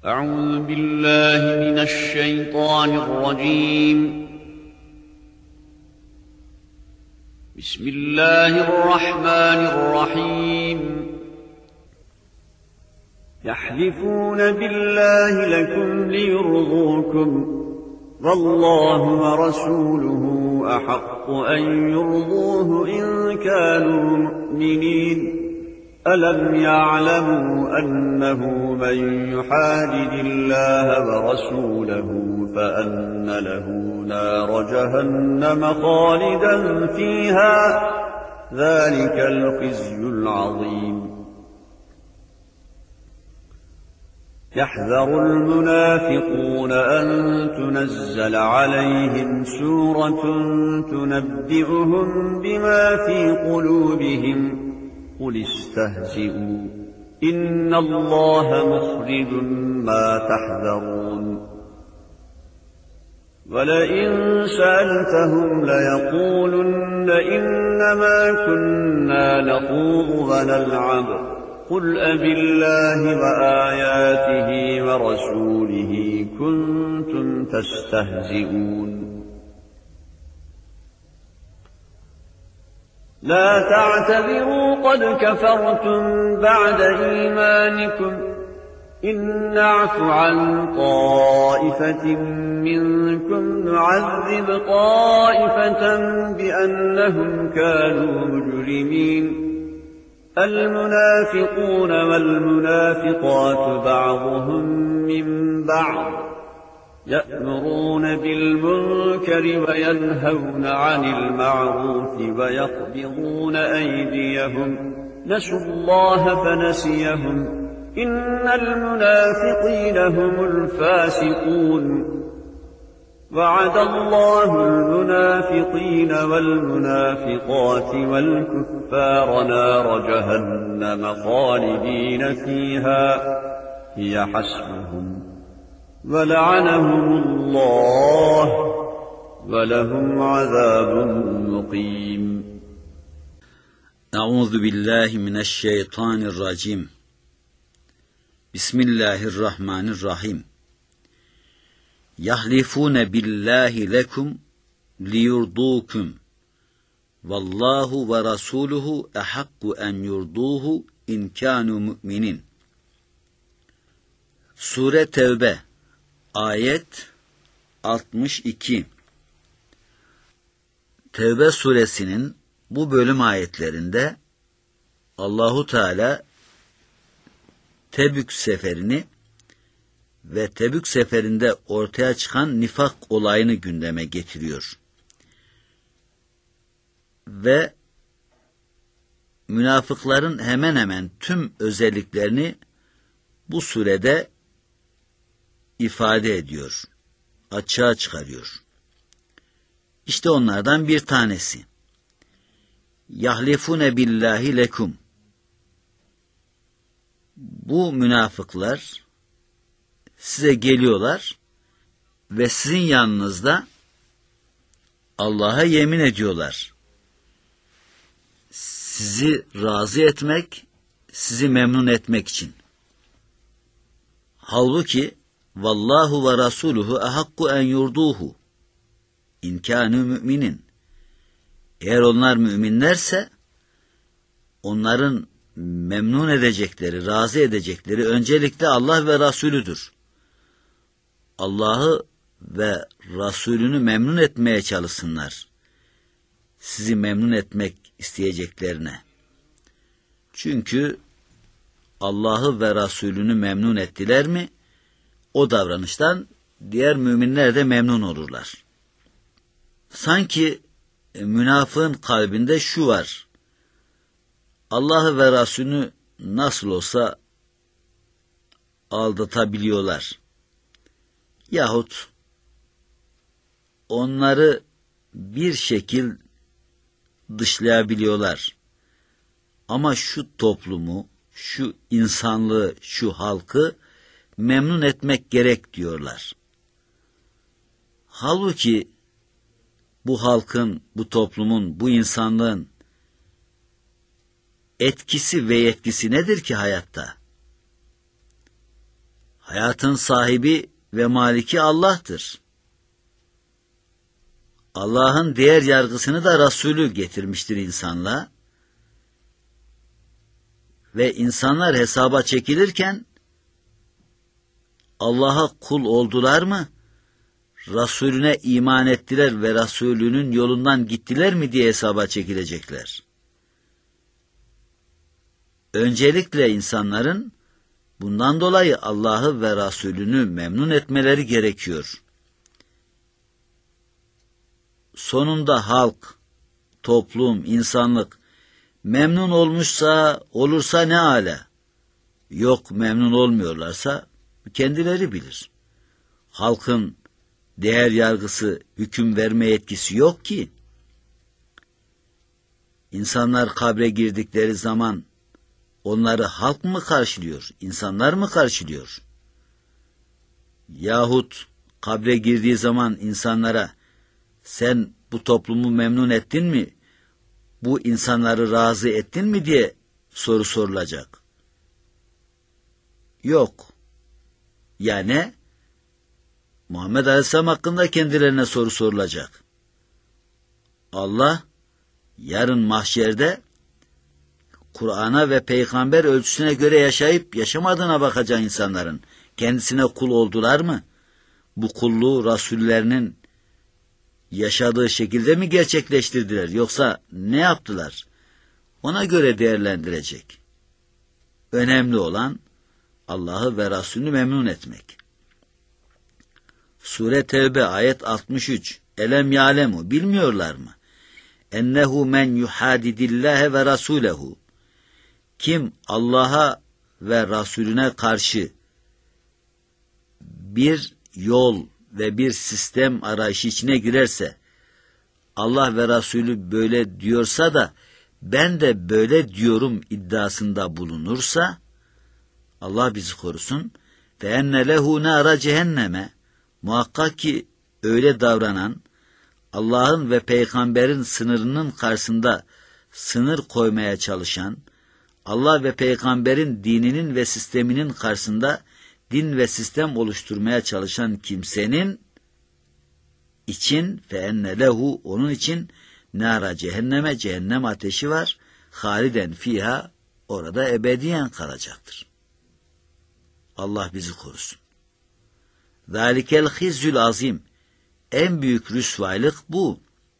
أعوذ بالله من الشيطان الرجيم. بسم الله الرحمن الرحيم. يحلفون بالله لكم ليرضوكم والله ورسوله أحق أن يرضوه إن كانوا مؤمنين. ألم يعلموا أنه من يحادد الله ورسوله فأن له نار جهنم خالدا فيها ذلك الخزي العظيم. يحذر المنافقون أن تنزل عليهم سورة تنبئهم بما في قلوبهم قل استهزئوا إن الله مخرج ما تحذرون. ولئن سألتهم ليقولن إنما كنا نخوض ونلعب قل أبالله وآياته ورسوله كنتم تستهزئون. لا تعتذروا قد كفرتم بعد إيمانكم إن نعف عن طائفة منكم نعذب طائفة بأنهم كانوا مجرمين. المنافقون والمنافقات بعضهم من بعض يأمرون بالمنكر وينهون عن المعروف ويقبضون أيديهم نسوا الله فنسيهم إن المنافقين هم الفاسقون. وعد الله المنافقين والمنافقات والكفار نار جهنم خالدين فيها هي حسبهم ولعنهم الله ولهم عذاب مقيم. Euzu billahi mineşşeytanirracim. Bismillahirrahmanirrahim. Yahlifune billahi lekum liyurdukum vallahu ve rasuluhu ehakku en yurduhu in kanu mu'minin. Sure Tevbe ayet 62. Tevbe suresinin bu bölüm ayetlerinde Allahu Teala Tebük seferini ve Tebük seferinde ortaya çıkan nifak olayını gündeme getiriyor. Ve münafıkların hemen hemen tüm özelliklerini bu surede ifade ediyor, açığa çıkarıyor. İşte onlardan bir tanesi. Yahlifune billahi lekum. Bu münafıklar size geliyorlar ve sizin yanınızda Allah'a yemin ediyorlar. Sizi razı etmek, sizi memnun etmek için. Halbuki vallahu ve rasuluhu ehakku en yurduhu in kânü müminin. Eğer onlar müminlerse onların memnun edecekleri, razı edecekleri öncelikle Allah ve Resulüdür. Allah'ı ve Resulünü memnun etmeye çalışsınlar. Sizi memnun etmek isteyeceklerine. Çünkü Allah'ı ve Resulünü memnun ettiler mi, o davranıştan diğer müminler de memnun olurlar. Sanki münafığın kalbinde şu var: Allah'ı ve Resulünü nasıl olsa aldatabiliyorlar. Yahut onları bir şekil dışlayabiliyorlar. Ama şu toplumu, şu insanlığı, şu halkı memnun etmek gerek diyorlar. Halbuki bu halkın, bu toplumun, bu insanlığın etkisi ve yetkisi nedir ki hayatta? Hayatın sahibi ve maliki Allah'tır. Allah'ın değer yargısını da Resulü getirmiştir insanlığa. Ve insanlar hesaba çekilirken Allah'a kul oldular mı, Resulüne iman ettiler ve Resulünün yolundan gittiler mi diye hesaba çekilecekler. Öncelikle insanların bundan dolayı Allah'ı ve Resulünü memnun etmeleri gerekiyor. Sonunda halk, toplum, insanlık memnun olursa ne âlâ. Yok, memnun olmuyorlarsa kendileri bilir. Halkın değer yargısı, hüküm verme yetkisi yok ki. İnsanlar kabre girdikleri zaman onları halk mı karşılıyor, insanlar mı karşılıyor? Yahut kabre girdiği zaman insanlara sen bu toplumu memnun ettin mi, bu insanları razı ettin mi diye soru sorulacak. Yok. Yani Muhammed Aleyhisselam hakkında kendilerine soru sorulacak. Allah yarın mahşerde Kur'an'a ve peygamber ölçüsüne göre yaşayıp yaşamadığına bakacak insanların. Kendisine kul oldular mı? Bu kulluğu Rasullerinin yaşadığı şekilde mi gerçekleştirdiler? Yoksa ne yaptılar? Ona göre değerlendirecek. Önemli olan Allah'ı ve Resulünü memnun etmek. Sure Tevbe ayet 63. Elem ya'lemu, bilmiyorlar mı? Ennehu men yuhadidillâhe ve rasûlehu. Kim Allah'a ve Resulüne karşı bir yol ve bir sistem arayışı içine girerse, Allah ve Resulü böyle diyorsa da ben de böyle diyorum iddiasında bulunursa, Allah bizi korusun, فَاَنَّ لَهُ نَارَ cehenneme, muhakkak ki öyle davranan, Allah'ın ve peygamberin sınırının karşısında sınır koymaya çalışan, Allah ve peygamberin dininin ve sisteminin karşısında din ve sistem oluşturmaya çalışan kimsenin için فَاَنَّ لَهُ, onun için nâra cehenneme, cehennem ateşi var, haliden fiha, orada ebediyen kalacaktır. Allah bizi korusun. ذَٰلِكَ الْخِزْيُ azim, en büyük rüsvaylık bu.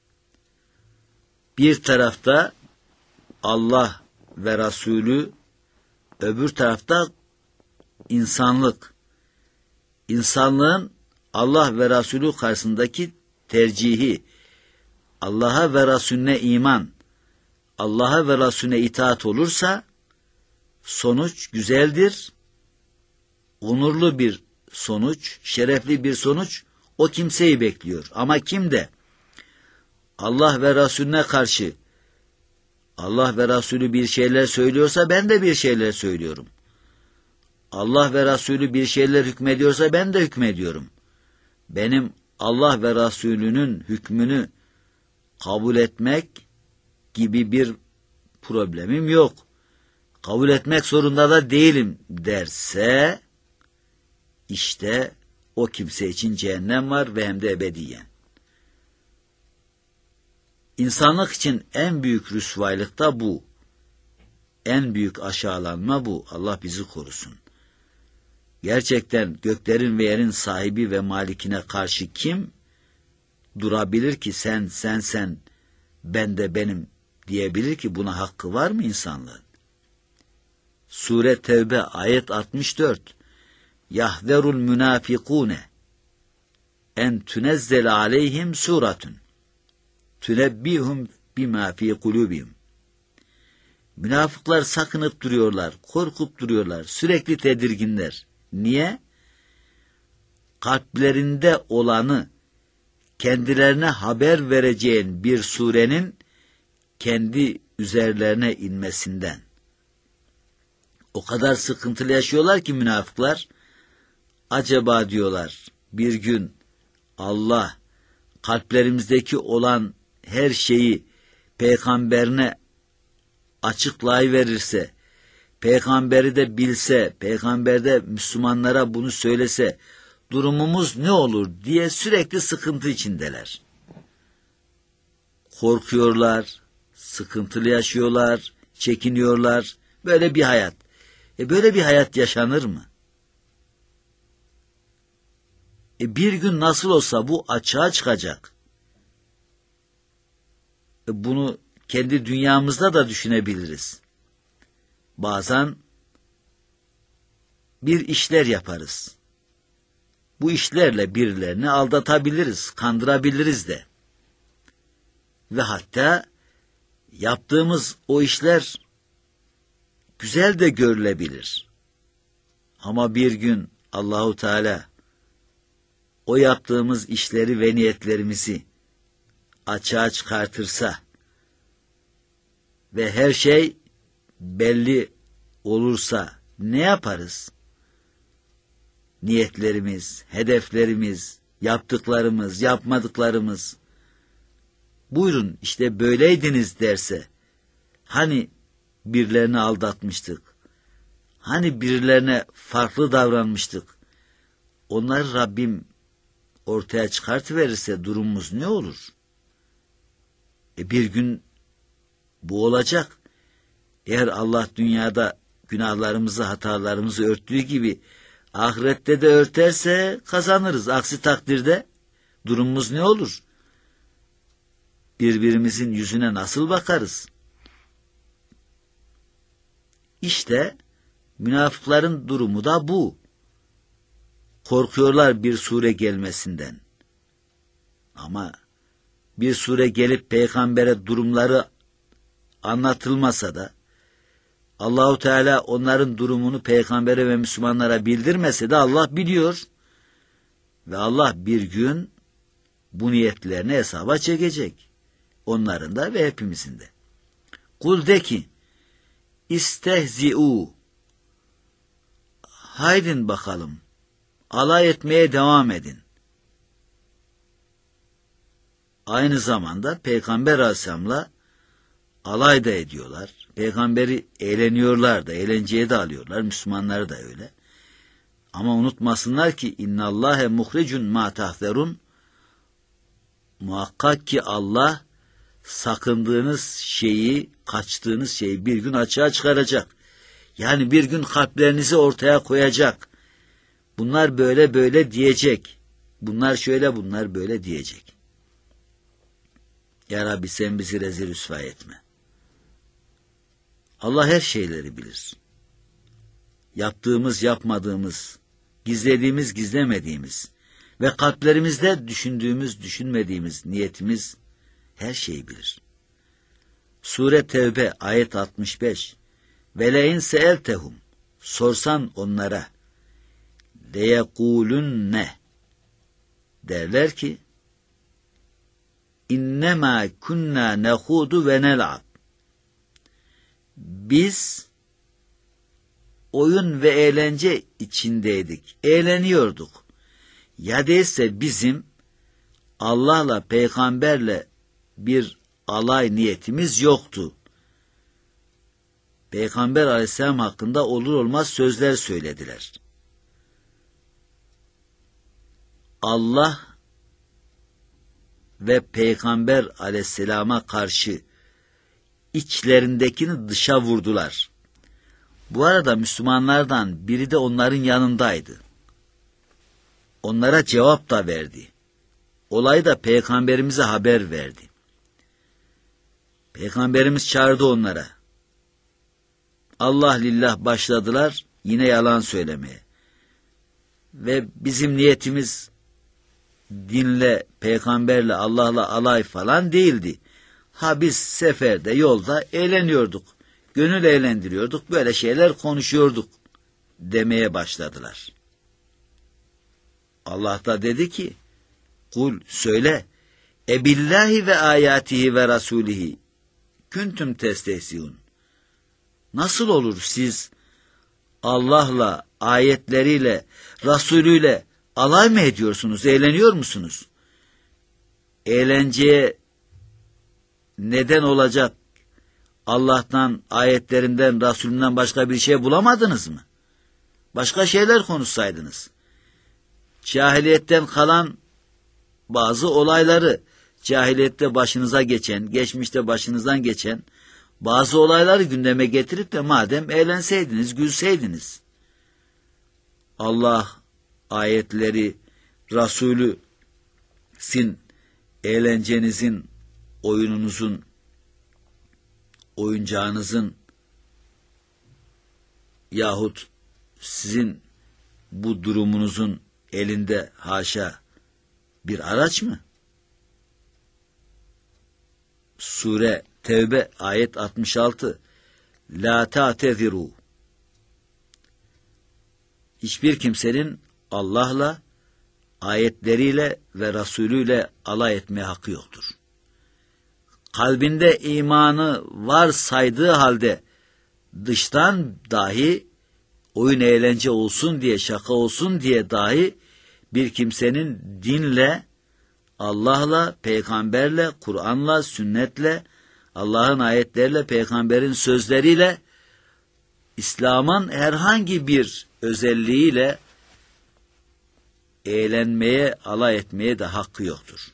Bir tarafta Allah ve Resulü, öbür tarafta insanlık. İnsanlığın Allah ve Resulü karşısındaki tercihi, Allah'a ve Resulüne iman, Allah'a ve Resulüne itaat olursa, sonuç güzeldir, onurlu bir sonuç, şerefli bir sonuç o kimseyi bekliyor. Ama kim de Allah ve Resulüne karşı, Allah ve Resulü bir şeyler söylüyorsa ben de bir şeyler söylüyorum. Allah ve Resulü bir şeyler hükmediyorsa ben de hükmediyorum. Benim Allah ve Resulünün hükmünü kabul etmek gibi bir problemim yok. Kabul etmek zorunda da değilim derse, işte o kimse için cehennem var ve hem de ebediyen. İnsanlık için en büyük rüsvaylık da bu. En büyük aşağılanma bu. Allah bizi korusun. Gerçekten göklerin ve yerin sahibi ve malikine karşı kim durabilir ki sen, ben de benim diyebilir ki buna hakkı var mı insanlığın? Sure Tevbe ayet 64. Yahzerul münafikune en tünezzel aleyhim suratun tünebbihum bima fi kulubihim. Münafıklar sakınıp duruyorlar, korkup duruyorlar, sürekli tedirginler. Niye? Kalplerinde olanı kendilerine haber vereceğin bir surenin kendi üzerlerine inmesinden. O kadar sıkıntılı yaşıyorlar ki münafıklar, acaba diyorlar bir gün Allah kalplerimizdeki olan her şeyi peygamberine açıklayıverirse, peygamberi de bilse, peygamber de Müslümanlara bunu söylese durumumuz ne olur diye sürekli sıkıntı içindeler. Korkuyorlar, sıkıntılı yaşıyorlar, çekiniyorlar. Böyle bir hayat. Böyle bir hayat yaşanır mı? Bir gün nasıl olsa bu açığa çıkacak. Bunu kendi dünyamızda da düşünebiliriz. Bazen bir işler yaparız. Bu işlerle birilerini aldatabiliriz, kandırabiliriz de. Ve hatta yaptığımız o işler güzel de görülebilir. Ama bir gün Allahu Teala o yaptığımız işleri ve niyetlerimizi açığa çıkartırsa ve her şey belli olursa ne yaparız? Niyetlerimiz, hedeflerimiz, yaptıklarımız, yapmadıklarımız, buyurun işte böyleydiniz derse, hani birilerini aldatmıştık, hani birilerine farklı davranmıştık, onları Rabbim ortaya çıkartıverirse durumumuz ne olur? Bir gün bu olacak. Eğer Allah dünyada günahlarımızı, hatalarımızı örttüğü gibi ahirette de örterse kazanırız. Aksi takdirde durumumuz ne olur? Birbirimizin yüzüne nasıl bakarız? İşte münafıkların durumu da bu. Korkuyorlar bir sure gelmesinden. Ama bir sure gelip peygambere durumları anlatılmasa da, Allahu Teala onların durumunu peygambere ve Müslümanlara bildirmese de Allah biliyor. Ve Allah bir gün bu niyetlerini hesaba çekecek. Onların da ve hepimizin de. Kul de ki, istehzi'u, haydin bakalım, alay etmeye devam edin. Aynı zamanda Peygamber Aleyhisselam'la alay da ediyorlar. Peygamberi eğleniyorlar da, eğlenceye de alıyorlar. Müslümanları da öyle. Ama unutmasınlar ki innallâhe muhricun mâ tahzerun. Muhakkak ki Allah sakındığınız şeyi, kaçtığınız şeyi bir gün açığa çıkaracak. Yani bir gün kalplerinizi ortaya koyacak. Bunlar böyle böyle diyecek. Bunlar şöyle, bunlar böyle diyecek. Ya Rabbi sen bizi rezil rüsva etme. Allah her şeyleri bilir. Yaptığımız, yapmadığımız, gizlediğimiz, gizlemediğimiz ve kalplerimizde düşündüğümüz, düşünmediğimiz niyetimiz her şeyi bilir. Sure Tevbe ayet 65. Velein seeltehum, sorsan onlara, leyekulunne, derler ki, İnnemâ kunnâ nehudu ve nel'ab. Biz oyun ve eğlence içindeydik, eğleniyorduk. Ya değilse bizim Allah'la, peygamberle bir alay niyetimiz yoktu. Peygamber Aleyhisselam hakkında olur olmaz sözler söylediler. Allah ve Peygamber Aleyhisselam'a karşı içlerindekini dışa vurdular. Bu arada Müslümanlardan biri de onların yanındaydı. Onlara cevap da verdi. Olayı da Peygamberimize haber verdi. Peygamberimiz çağırdı onlara. Allah lillah başladılar yine yalan söylemeye. Ve bizim niyetimiz dinle, peygamberle, Allah'la alay falan değildi. Ha biz seferde, yolda eğleniyorduk. Gönül eğlendiriyorduk. Böyle şeyler konuşuyorduk demeye başladılar. Allah da dedi ki, kul söyle, ebillahi ve ayatihi ve rasulihi küntüm testehziun. Nasıl olur siz Allah'la, ayetleriyle, Resulüyle alay mı ediyorsunuz, eğleniyor musunuz? Eğlenceye neden olacak Allah'tan, ayetlerinden, Resulünden başka bir şey bulamadınız mı? Başka şeyler konuşsaydınız. Cahiliyetten kalan bazı olayları, cahiliyette başınıza geçen, geçmişte başınızdan geçen bazı olayları gündeme getirip de madem eğlenseydiniz, gülseydiniz. Allah ayetleri, Resulü sizin eğlencenizin, oyununuzun, oyuncağınızın yahut sizin bu durumunuzun elinde haşa bir araç mı? Sure Tevbe ayet 66. La ta'teziru. Hiçbir kimsenin Allah'la, ayetleriyle ve Resulüyle alay etmeye hakkı yoktur. Kalbinde imanı var saydığı halde dıştan dahi oyun eğlence olsun diye, şaka olsun diye dahi bir kimsenin dinle, Allah'la, peygamberle, Kur'an'la, sünnetle, Allah'ın ayetleriyle, peygamberin sözleriyle, İslam'ın herhangi bir özelliğiyle eğlenmeye, alay etmeye de hakkı yoktur.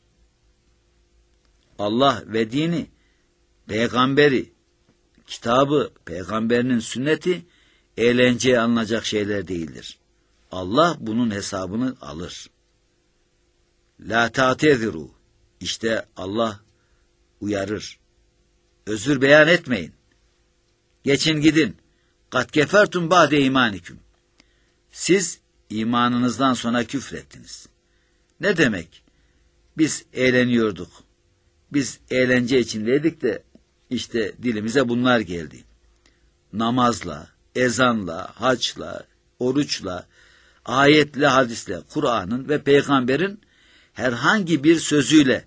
Allah ve dini, peygamberi, kitabı, peygamberinin sünneti eğlenceye alınacak şeyler değildir. Allah bunun hesabını alır. La ta'teziru. İşte Allah uyarır. Özür beyan etmeyin. Geçin gidin. Kat kefertum ba'de imanikum. Siz imanınızdan sonra küfrettiniz. Ne demek? Biz eğleniyorduk. Biz eğlence içindeydik de işte dilimize bunlar geldi. Namazla, ezanla, haçla, oruçla, ayetle, hadisle, Kur'an'ın ve peygamberin herhangi bir sözüyle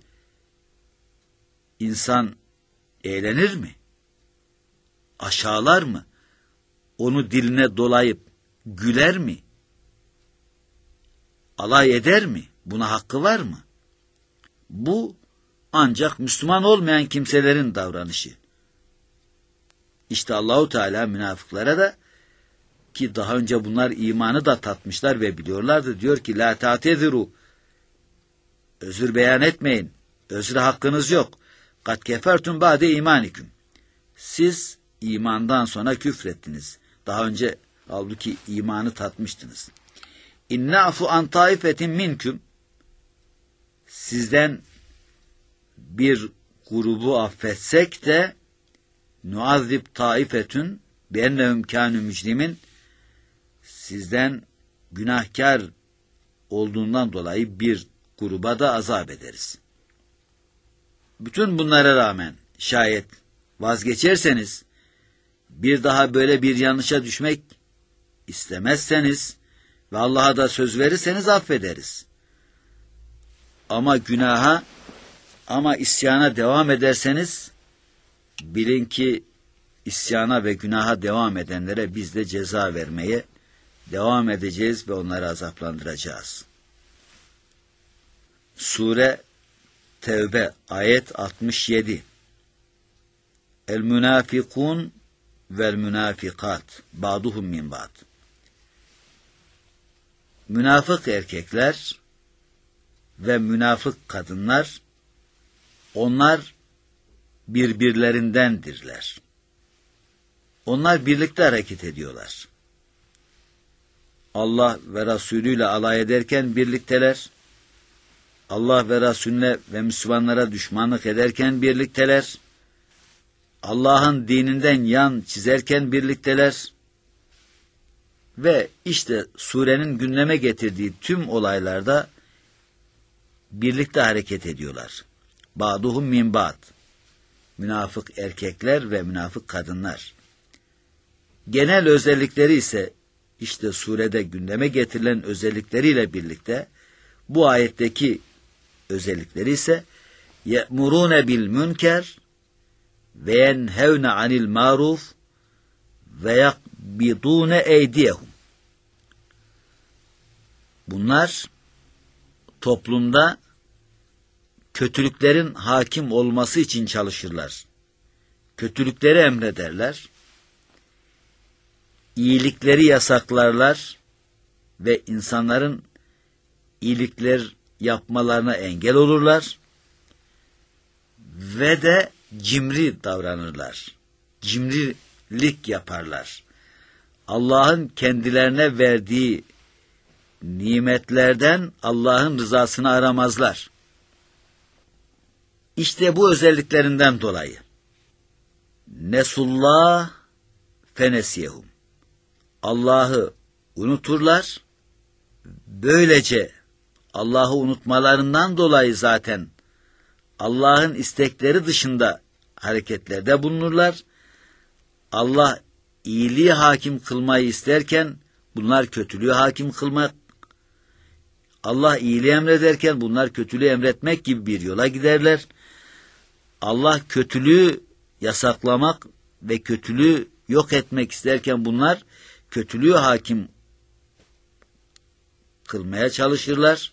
insan eğlenir mi? Aşağılar mı? Onu diline dolayıp güler mi? Alay eder mi? Buna hakkı var mı? Bu ancak Müslüman olmayan kimselerin davranışı. İşte Allahu Teala münafıklara da, ki daha önce bunlar imanı da tatmışlar ve biliyorlardı, diyor ki la ta'teziru. Özür beyan etmeyin. Özre hakkınız yok. Kat kefertum ba'de imanikum. Siz imandan sonra küfrettiniz. Daha önce halbuki imanı tatmıştınız. İnna'fu an taifetin minkum. Sizden bir grubu affetsek de nuazzib taifetün beennehum kânü mücrimin, sizden günahkar olduğundan dolayı bir gruba da azap ederiz. Bütün bunlara rağmen şayet vazgeçerseniz, bir daha böyle bir yanlışa düşmek istemezseniz ve Allah'a da söz verirseniz affederiz. Ama günaha, ama isyana devam ederseniz bilin ki isyana ve günaha devam edenlere biz de ceza vermeye devam edeceğiz ve onları azaplandıracağız. Sure Tevbe ayet 67. El münafikun vel münafikat ba'duhum min ba'd. Münafık erkekler ve münafık kadınlar, onlar birbirlerindendirler. Onlar birlikte hareket ediyorlar. Allah ve Resulü ile alay ederken birlikteler. Allah ve Resulüne ve Müslümanlara düşmanlık ederken birlikteler. Allah'ın dininden yan çizerken birlikteler. Ve işte surenin gündeme getirdiği tüm olaylarda birlikte hareket ediyorlar. Ba'duhum min ba'd. Münafık erkekler ve münafık kadınlar. Genel özellikleri ise işte surede gündeme getirilen özellikleriyle birlikte bu ayetteki özellikleri ise ye'murune bil münker ve yenhevne anil maruf ve yakbidune eydiyehum. Bunlar toplumda kötülüklerin hakim olması için çalışırlar. kötülükleri emrederler, iyilikleri yasaklarlar ve insanların iyilikler yapmalarına engel olurlar ve de cimri davranırlar. Cimrilik yaparlar. Allah'ın kendilerine verdiği nimetlerden Allah'ın rızasını aramazlar. İşte bu özelliklerinden dolayı Nesullah fenesiyehum. Allah'ı unuturlar. Böylece Allah'ı unutmalarından dolayı zaten Allah'ın istekleri dışında hareketlerde bulunurlar. Allah iyiliği hakim kılmayı isterken bunlar kötülüğü hakim kılmak, Allah iyiliği emrederken bunlar kötülüğü emretmek gibi bir yola giderler. Allah kötülüğü yasaklamak ve kötülüğü yok etmek isterken bunlar kötülüğü hakim kılmaya çalışırlar.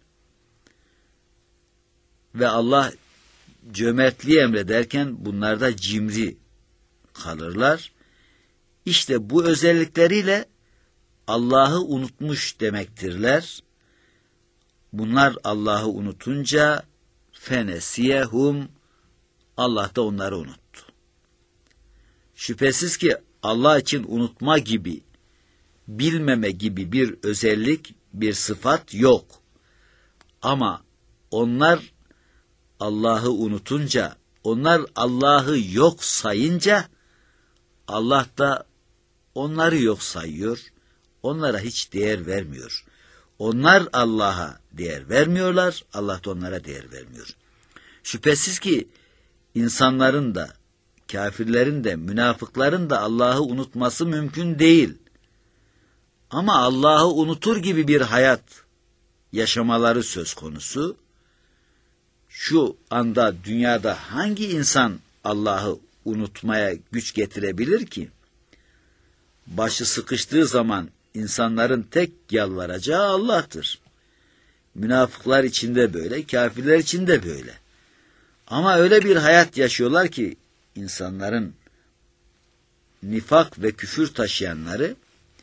Ve Allah cömertliği emrederken bunlar da cimri kalırlar. İşte bu özellikleriyle Allah'ı unutmuş demektirler. Bunlar Allah'ı unutunca fenesiyehum, Allah da onları unuttu. Şüphesiz ki Allah için unutma gibi, bilmeme gibi bir özellik, bir sıfat yok. Ama onlar Allah'ı unutunca, onlar Allah'ı yok sayınca, Allah da onları yok sayıyor, onlara hiç değer vermiyor. Onlar Allah'a değer vermiyorlar, Allah da onlara değer vermiyor. Şüphesiz ki insanların da, kafirlerin de, münafıkların da Allah'ı unutması mümkün değil. Ama Allah'ı unutur gibi bir hayat yaşamaları söz konusu. Şu anda dünyada hangi insan Allah'ı unutmaya güç getirebilir ki? Başı sıkıştığı zaman insanların tek yalvaracağı Allah'tır. Münafıklar içinde böyle, kafirler içinde böyle. Ama öyle bir hayat yaşıyorlar ki insanların, nifak ve küfür taşıyanları,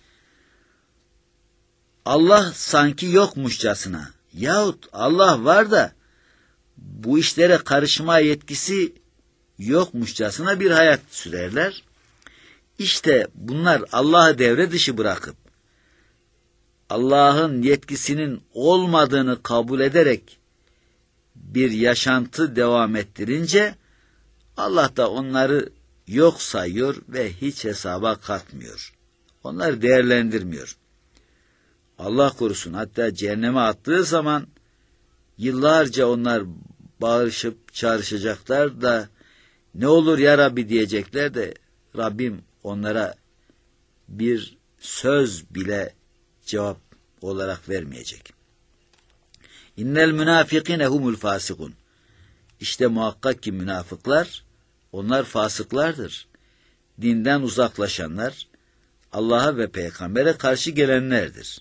Allah sanki yokmuşçasına yahut Allah var da bu işlere karışma yetkisi yokmuşçasına bir hayat sürerler. İşte bunlar Allah'ı devre dışı bırakıp Allah'ın yetkisinin olmadığını kabul ederek bir yaşantı devam ettirince Allah da onları yok sayıyor ve hiç hesaba katmıyor. Onları değerlendirmiyor. Allah korusun, hatta cehenneme attığı zaman yıllarca onlar bağırışıp çağrışacaklar da ne olur ya Rabbi diyecekler de Rabbim onlara bir söz bile cevap olarak vermeyecek. İnnel münafikine humul fasikun. İşte muhakkak ki münafıklar, onlar fasıklardır. Dinden uzaklaşanlar, Allah'a ve peygambere karşı gelenlerdir.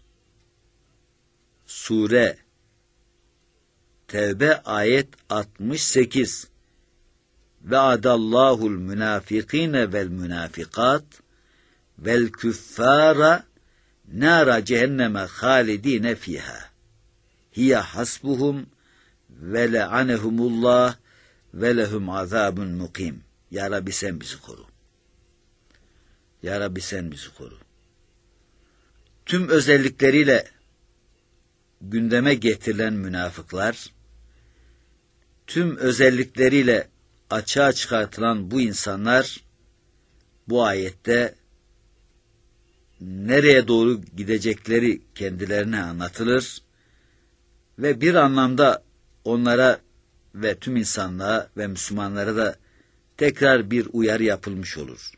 Sure Tevbe ayet 68. Ve adallahul münafikine vel münafikat vel küffara nara cehenneme halidine fiha. Hiye hasbuhum ve le'anehumullah ve lehum azabun mukim. Ya Rabbi sen bizi koru. Ya Rabbi sen bizi koru. Tüm özellikleriyle gündeme getirilen münafıklar, tüm özellikleriyle açığa çıkartılan bu insanlar, bu ayette nereye doğru gidecekleri kendilerine anlatılır ve bir anlamda onlara ve tüm insanlığa ve Müslümanlara da tekrar bir uyarı yapılmış olur.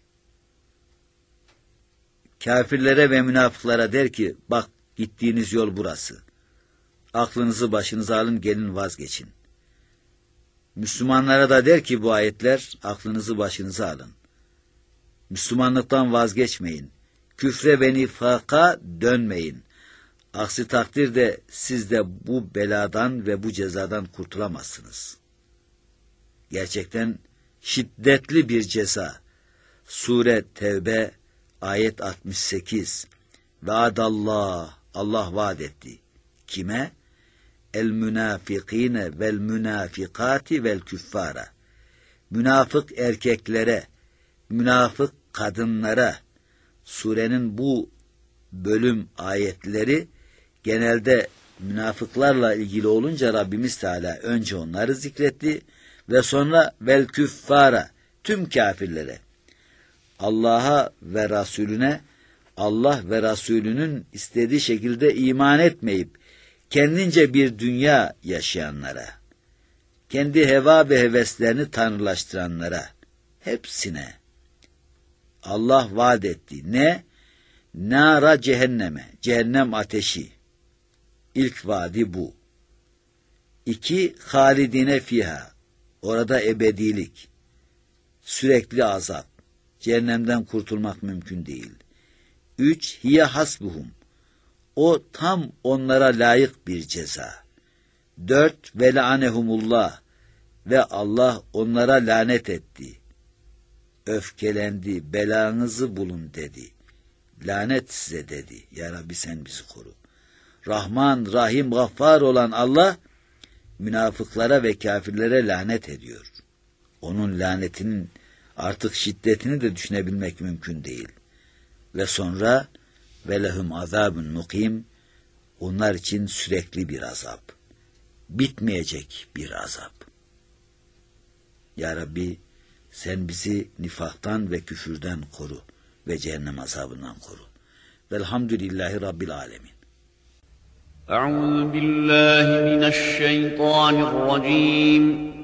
Kafirlere ve münafıklara der ki, bak gittiğiniz yol burası. Aklınızı başınıza alın, gelin vazgeçin. Müslümanlara da der ki bu ayetler, aklınızı başınıza alın. Müslümanlıktan vazgeçmeyin. Küfre ve nifaka dönmeyin. Aksi takdirde siz de bu beladan ve bu cezadan kurtulamazsınız. Gerçekten şiddetli bir ceza, Sure Tevbe ayet 68. Vaadallah, Allah vaad etti. Kime? El münafikine vel münafikati vel küffara. Münafık erkeklere, münafık kadınlara. Surenin bu bölüm ayetleri genelde münafıklarla ilgili olunca Rabbimiz Teala önce onları zikretti ve sonra vel küffara, tüm kafirlere, Allah'a ve Resulüne, Allah ve Resulünün istediği şekilde iman etmeyip kendince bir dünya yaşayanlara, kendi heva ve heveslerini tanrılaştıranlara, hepsine Allah vaat etti. Ne? Nara cehenneme, cehennem ateşi. İlk vaadi bu. 2. Halidine fiha, orada ebedilik, sürekli azap, cehennemden kurtulmak mümkün değil. 3. Hiye hasbuhum, o tam onlara layık bir ceza. 4. Ve la'anehumullah, ve Allah onlara lanet etti. Öfkelendi, belanızı bulun dedi. Lanet size dedi. Ya Rabbi sen bizi koru. Rahman, Rahim, Gaffar olan Allah, münafıklara ve kafirlere lanet ediyor. Onun lanetinin artık şiddetini de düşünebilmek mümkün değil. Ve sonra ve lehum azabun mukim, onlar için sürekli bir azap, bitmeyecek bir azap. Ya Rabbi sen bizi nifaktan ve küfürden koru ve cehennem azabından koru. Velhamdülillahi Rabbil alemin. Euzu billahi mineşşeytanirracim.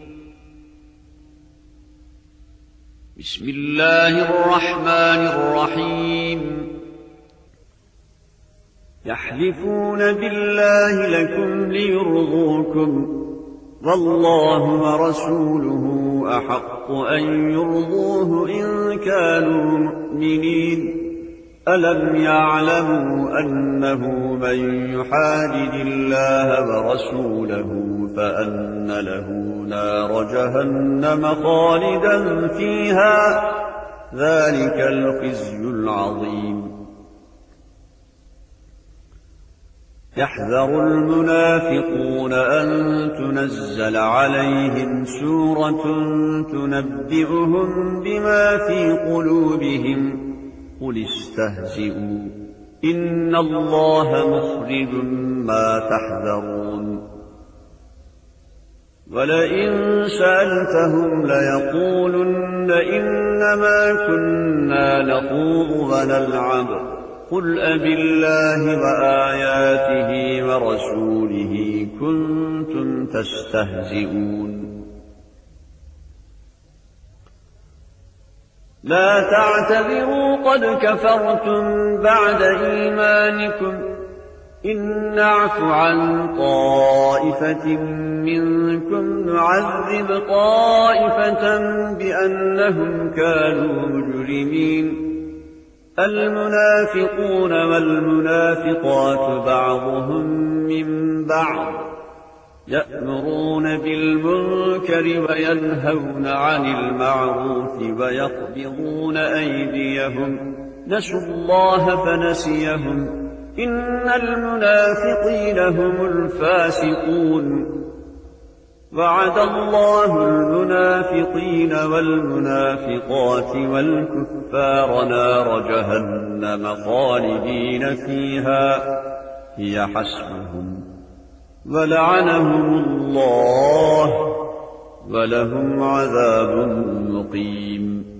Bismillahirrahmanirrahim. يحلفون بالله لكم ليرضوكم والله ورسوله أحق أن يرضوه إن كانوا مؤمنين ألم يعلموا أنه من يحادد الله ورسوله فأن له نار جهنم خالدا فيها ذلك الخزي العظيم يحذر المنافقون أن تنزل عليهم سورة تنبئهم بما في قلوبهم قل استهزئوا إن الله مخرج ما تحذرون ولئن سألتهم ليقولن إنما كنا نخوض ونلعب قل أبالله وآياته ورسوله كنتم تستهزئون لا تعتذروا قد كفرتم بعد إيمانكم إن نعف عن طائفة منكم نعذب طائفة بأنهم كانوا مجرمين المنافقون والمنافقات بعضهم من بعض يأمرون بالمنكر وينهون عن المعروف ويقبضون أيديهم نسوا الله فنسيهم إن المنافقين هم الفاسقون وعد الله المنافقين والمنافقات والكفار نار جهنم خالدين فيها هي حسبهم ولعنهم الله ولهم عذاب مقيم